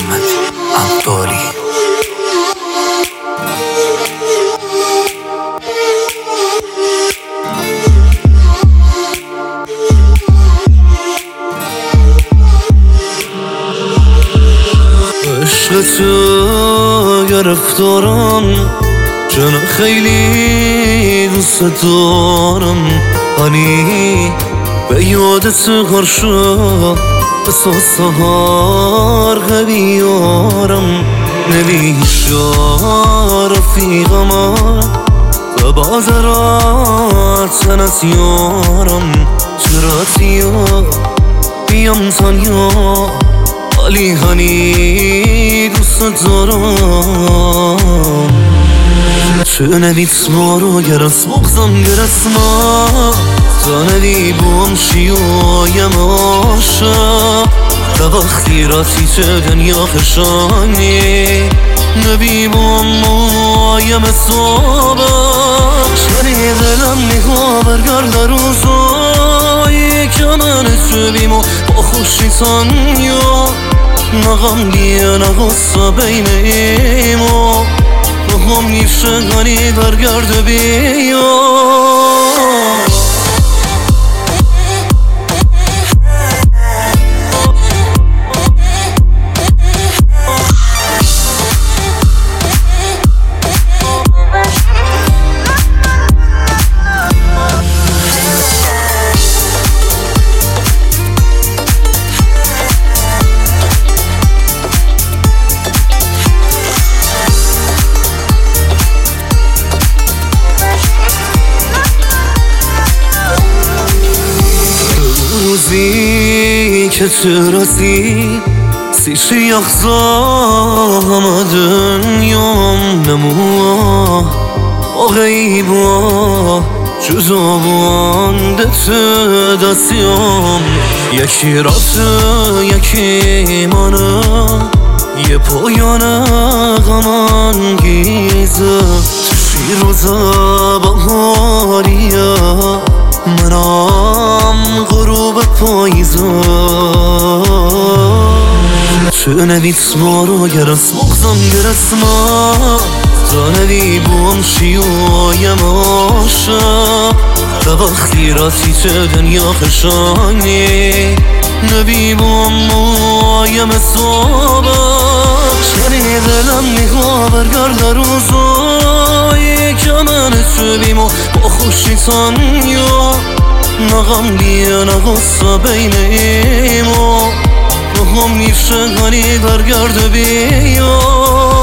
محمد عبدالی. عشق تو گرفتارم، چون خیلی دوست دارم، ولی به یادت غر شد بسا سهار غبیارم. نمیشه رفیقم و بازرات نسیارم، چرا تیا بیام تنیا ولی هنی دوست دارم. چه نویت ما رو گرس بغزم گرس ما تا نوی بوم شیویم آشا تا وقتی راتی چه دنیا خشانی نوی بوم مایم صبح شنی دلم نگاه برگرد روزایی که من چوبیم و با خوشی تانیا نغم بیه نغصه بین ایمو نغم نیشه غنی برگرد بیا. روزی که تو رسی سیشی یخزا همه دنیام نموه و غیبا جزا بانده تو دستیم یکی رفت یکی منه یه پایان غم انگیزه چی روزا بهاریه منام غروب پاییزه چه نویت ما رو گرس بغزم گرس ما تا نوی بوم شیویم آشا تا وقتی راتی چه دنیا خشانی نوی بوم مایم صبح شنی دلم نگاه برگرد روزایی که من چوبیم و با خوشی تانیا نغم بیه نغصه بین ایمو نغم نیشه غنی برگرد بیا.